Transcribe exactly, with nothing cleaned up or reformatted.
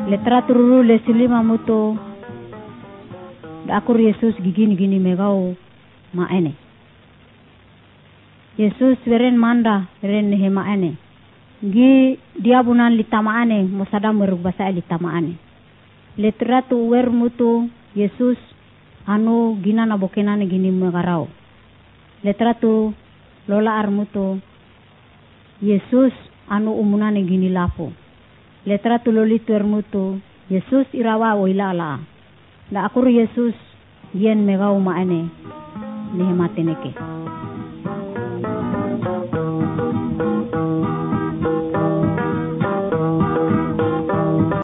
Letra tururu lesilima muto. Da akur Yesus gigini gini megau ma ene. Yesus weren manda weren nehe ma ene. Gi dia bunan litama ane mosada merug basa litama ane. Letra tu wer mutu Yesus anu gina na bokenane gini megarau. Letra tu lola ar mutu Yesus anu umunane gini lapo. Letra tu lolitu er mutu Yesus irawa oilala. Da akur Yesus yen megau ma ane nehe mateneke.